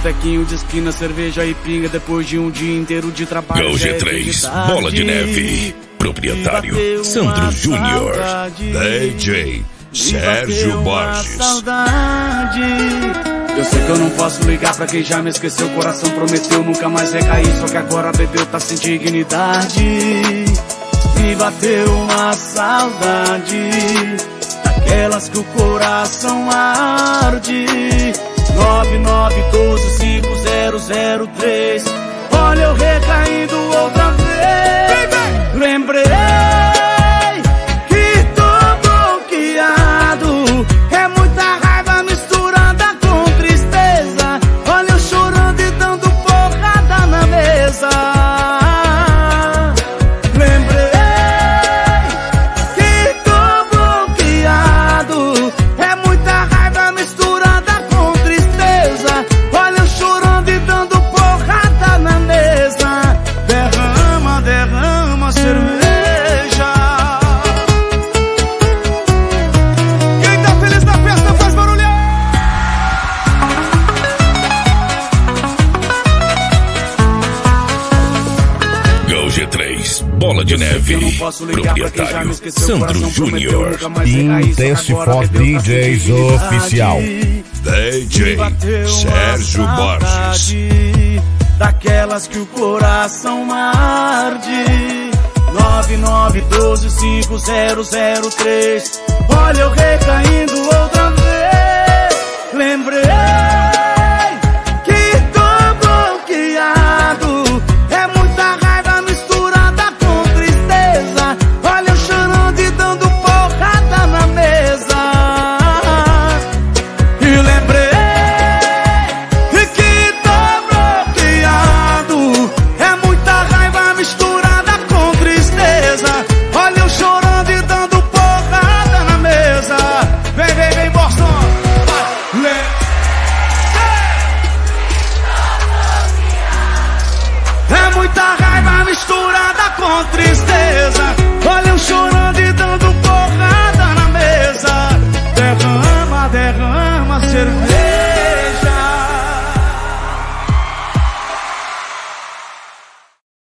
botequinho de esquina, cerveja e pinga. Depois de um dia inteiro de trabalho. Gol G3, Bola de Neve. Proprietário Sandro Júnior. DJ Sérgio Borges. Eu sei que eu não posso ligar pra quem já me esqueceu. O coração prometeu nunca mais recair, só que agora bebeu, tá sem dignidade. Me bateu uma saudade, daquelas que o coração arde. 99125003. Olha eu recaindo outra vez. Lembrei que tô bloqueado. É muita raiva misturada com tristeza. Olha eu chorando e dando porrada na mesa. Lembrei que tô bloqueado. É muita raiva misturada com tristeza. Olha eu chorando e dando porrada na mesa. Derrama, derrama cerveja. Quem tá feliz na festa faz barulho. Gol G3, Bola de Neve. Proprietário Sandro Júnior. Intensifor DJs Oficial. DJ Sérgio Borges. Daquelas que o coração arde. 99125003. Olha eu recaindo outra vez. Lembrei